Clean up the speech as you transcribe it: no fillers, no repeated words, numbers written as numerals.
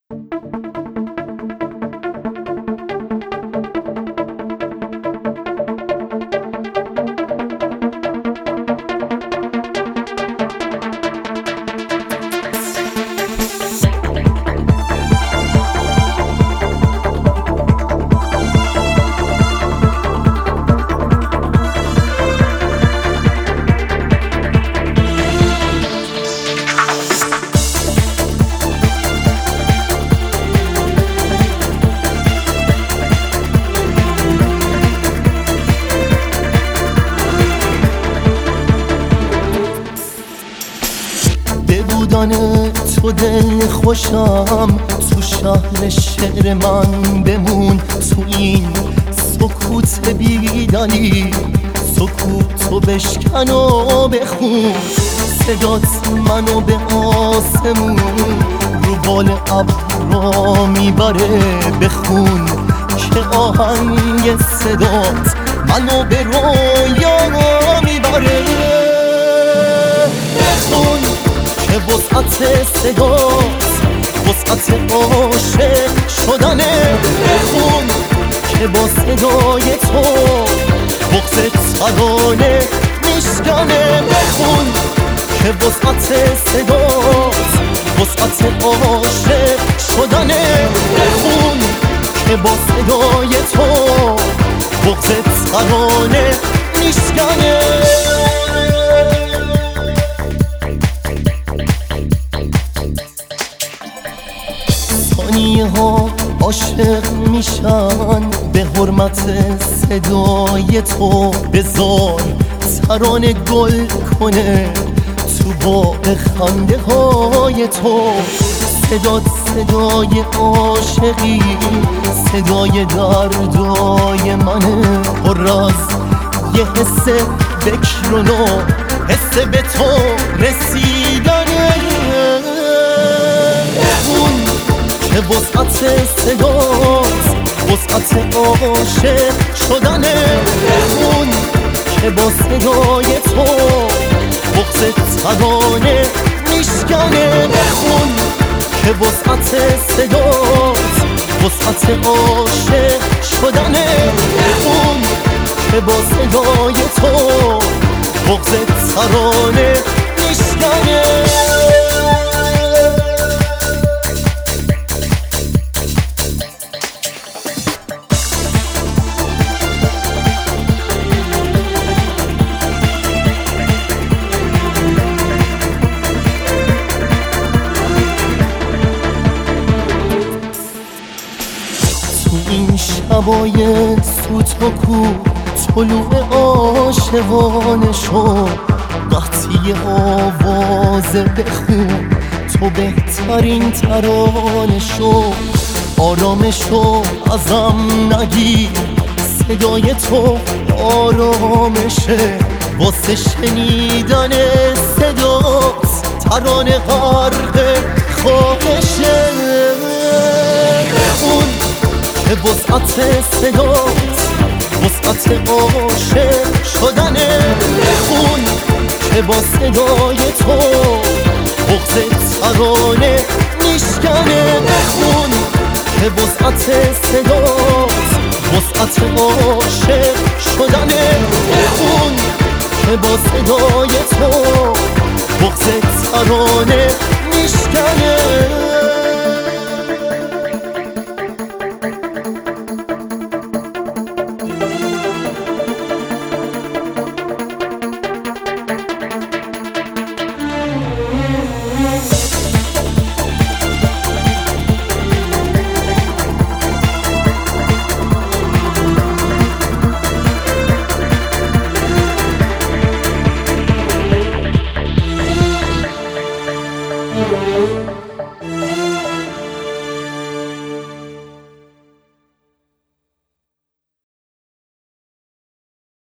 تو دل خوشم، تو شهر شعر من بمون، تو این سکوت بیدلی سکوتو بشکن و بخون، صدات منو به آسمون رو بال ابرا میبره، بخون که آهنگ صدات منو به رویا میبره، بخون که وسعت صدات وسعت عاشق شدنه، بخون که با صدای تو بغض ترانه میشکنه، بخون که وسعت صدات وسعت عاشق شدنه، بخون که با صدای تو بغض ترانه میشکنه. ثانیه ها عاشق میشن به حرمت صدای تو، بذار ترانه گل کنه تو باغ خنده های تو، صدات صدای عاشقی، صدای دردای منه، پر از یه حس بکر و نو، حس به تو رسیدنه، بخون که وسعت صدات وسعت عاشق شدنه، بخون که با صدای تو بغض ترانه میشکنه، بخون که وسعت صدات وسعت عاشق شدنه، بخون که با صدای تو بغض ترانه میشکنه. این شبای سوت و کو طلوع عاشقانه شو، قطعی آواز بخون تو بهترین ترانه شو، آرامشو ازم نگیر، صدای تو آرامشه، واسه شنیدن صدات ترانه غرق خواهشه، بخون که وسعت صدات وسعت عاشق شدنه، بخون که با صدای تو بغض ترانه میشکنه، بخون که وسعت صدات وسعت عاشق شدنه، بخون که با صدای تو بغض ترانه میشکنه. Thank you.